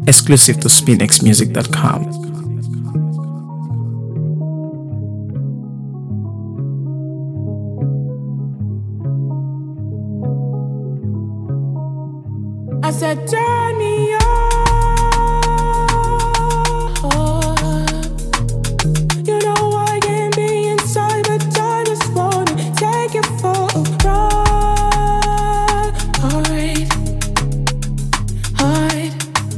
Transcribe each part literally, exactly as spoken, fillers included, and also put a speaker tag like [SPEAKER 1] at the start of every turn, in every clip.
[SPEAKER 1] Exclusive to spin x music dot com.
[SPEAKER 2] I said, turn me up. You know I can't be inside, but I just wanna take you for a ride. Alright, hide,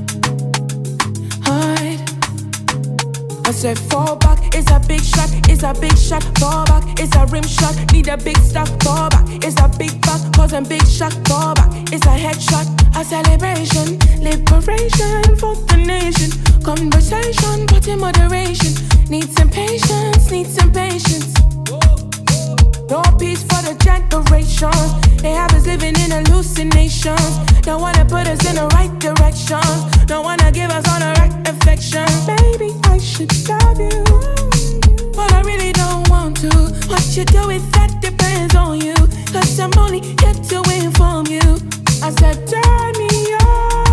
[SPEAKER 2] hide. I said, fall back, it's a big shot, it's a big shot. Fall back, it's a rim shot, need a big stop. Fall back, it's a big back, causing big shock. Fall back, it's a headshot. A celebration, liberation for the nation. Conversation, but in moderation. Need some patience, need some patience. No peace for the generations. They have us living in hallucinations. Don't wanna put us in the right direction. Don't wanna give us all the right affection. Baby, I should love you, but I really don't want to. What you do with that depends on you, cause I'm only here to inform you. I said, turn me up.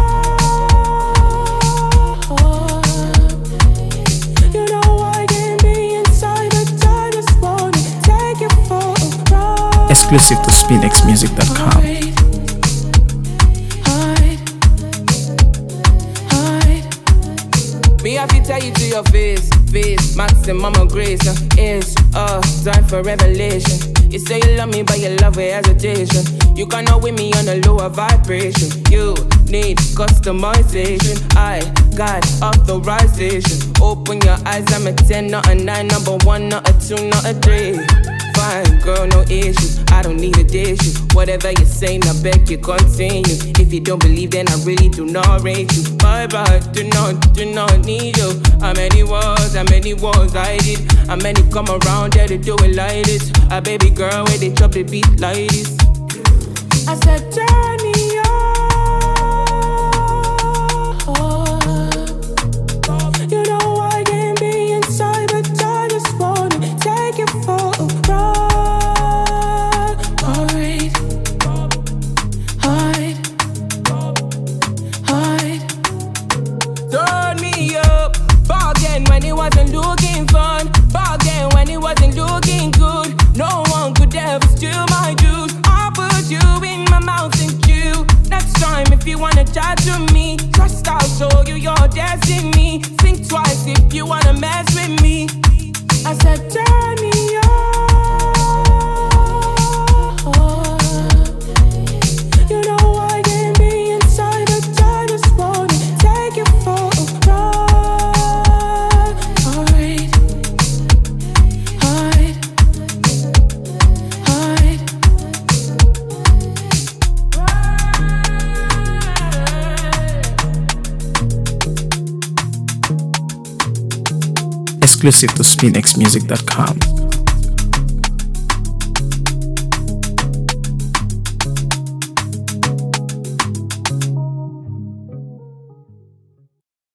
[SPEAKER 2] You know I can't be inside, but I just wanna take you for a ride.
[SPEAKER 1] Exclusive to spin x music dot com.
[SPEAKER 2] Hide, hide, hide. Me have to tell you to your face, face, maximum of grace. Uh, it's uh, time for revelation. You say you love me, but you love with hesitation. You cannot win me on a lower vibration. You need customization. I got authorization. Open your eyes, I'm a ten, not a nine. Number one, not a two, not a three. Fine, girl, no issues. I don't need a dish. Whatever you say, I beg you continue. If you don't believe, then I really do not rate you. Bye bye, do not, do not need you. How many wars, how many wars I did. How many come around there to do it like this. A baby girl where they drop the beat like this. I said, turn me up. You know I can't be inside, but I just wanna take you for a ride. Alright, hide, hide. Turn me up. Bargain when it wasn't looking fun. Bargain when it wasn't looking good. No one could ever steal my juice. I put you in my mouth and chew. Next time if you wanna chat to me, trust I'll show you your destiny. Think twice if you wanna mess with me. I said turn me up. You know I can't be inside, but I just wanna take you for a ride. Alright, hide, hide.
[SPEAKER 1] Exclusive to spin x music dot com.